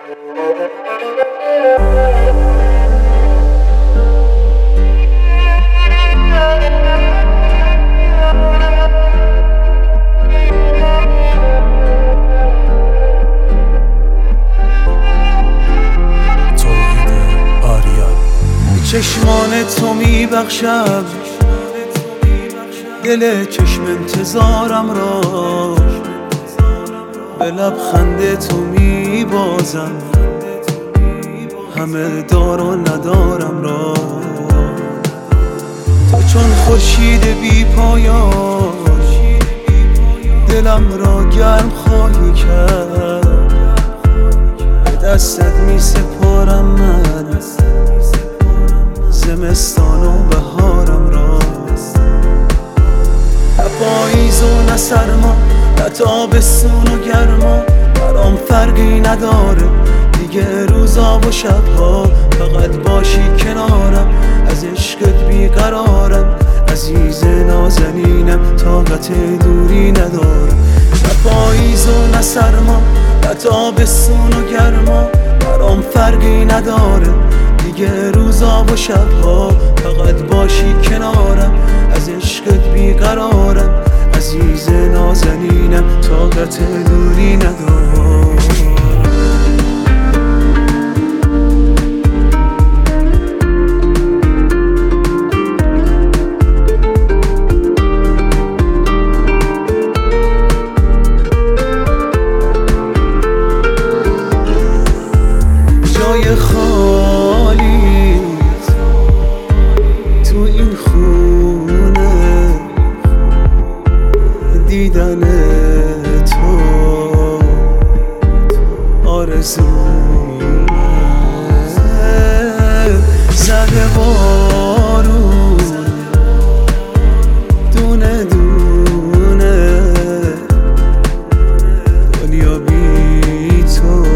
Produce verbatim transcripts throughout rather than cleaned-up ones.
چشمان تو میبخشم دل چشم انتظارم را، به لبخند تو میبازم همه دار و ندارم را. تو چون خورشید بی پایان دلم را گرم خواهی کرد، به دستت می سپارم من زمستان و بهارم را. نه پاییز و نه سرما، نه تابستون و گرما، برام فرقی نداره دیگه روزا و شبها. فقط باشی کنارم، از عشقت بیقرارم، عزیز نازنینم طاقت دوری ندارم. نه پاییز و نه سرما، نه تابستون و گرما، برام فرقی نداره دیگه روزا و شبها. فقط باشی کنارم، از عشقت بیقرارم، عزیز نازنینم طاقت دوری ندارم. جای خالی تو این خونه، دیدن تو آرزومه. زده بارون دونه دونه، دنیا بی تو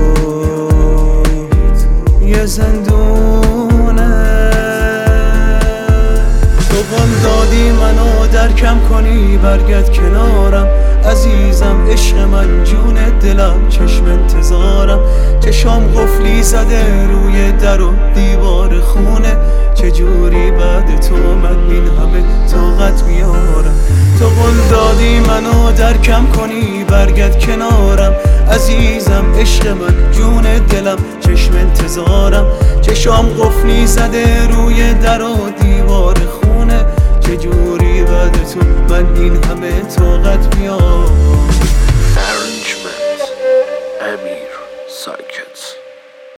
یه زندونه. تو قول دادی منو درکم کنی، برگرد کنارم عزیزم، عشق من جون دلم، چشم انتظارم. چشام قفلی زده روی در و دیوار خونه، چجوری بعد تو من این همه طاقت بیارم. تو قول دادی منو درکم کنی، برگرد کنارم عزیزم، عشق من جون دلم، چشم انتظارم. چشام قفلی زده روی در و دیوار خونه، چجوری بعد تو من این همه طاقت بیارم. Arrangement امیر ساکت.